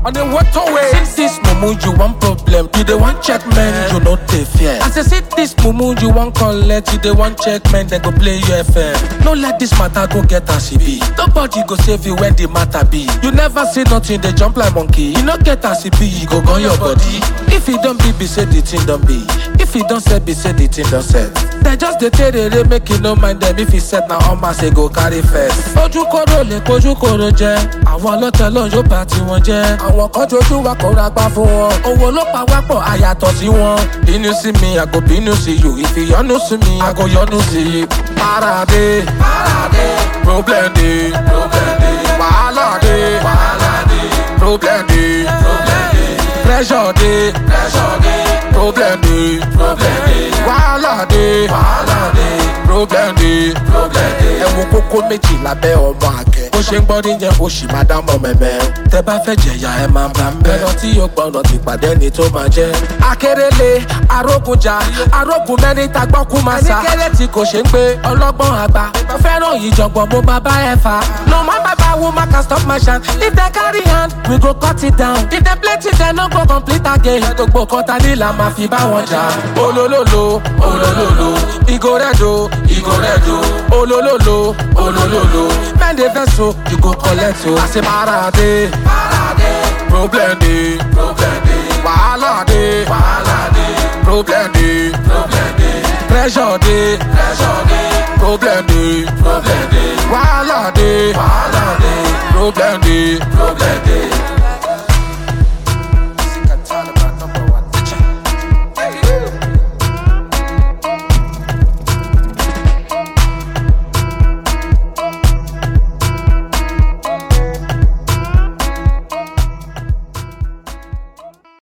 on the waterway. Since this mumu you want problem, you the one check men, you know they fear. As I see this mumu you want collect, you the one check men, they go play your FM. No let this matter go get as it be. Nobody go save you when the matter be. You never see nothing, they jump like monkey. You not get as it be, you go gun your body. If you don't be, say the thing don't be. If you don't say, say the thing don't set. They just they make you no mind them. If you set now on my say go carry first. Oju koro le koju koro je. Àwọn ọlọ́tẹ̀ lọ yóò bá ti wọn jẹ́. Àwọn kan jojú wa kò ra gbá fún wọn. Owó ló pa wá pọ̀ àyàtọ̀ sí wọn. Bínú sí mi, I go bínú sí you. If you yọnu sí mi, I go yọnu sí you. Parade, problem dey, wahala dey, problem dey, pressure dey, problem dey, wahala dey, problem dey. Ẹ wo kókó méjì lábẹ́ ọmọ àgẹ̀. Bó ṣe ń gbọ́ níyẹn ó sì máa dá mọ́ mẹ́mẹ́. Tẹ bá fẹ́ jẹ̀yà ẹ máa bá ń bẹ́. Ẹran tí yóò gbọ́nà ti pàdé ni tó máa jẹ́. Akérèlé, arógunjà, arógun mẹ́rin ta gbọ́ kú máa sá. Ẹnikẹ́lẹ́ tí kò ṣe ń gbé ọlọ́gbọ́n àgbà. Mo fẹ́ràn ìjọ̀gbọ̀n mo máa bá ẹ fà. No man baba woman can stop my shine. If they carry hand, we go cut it down. If they play it, they no go complete again. Gbogbo kan ta ní la máa fi bá wọn jà. Olólòlò, olólòlò, ìgò rẹ̀ do, ìgò rẹ̀ do. Olólòlò, olólòlò, men dey vex o, you go collect o. I say parade, problem dey, wahala dey, problem dey, pressure dey, problem dey, wahala dey, problem dey.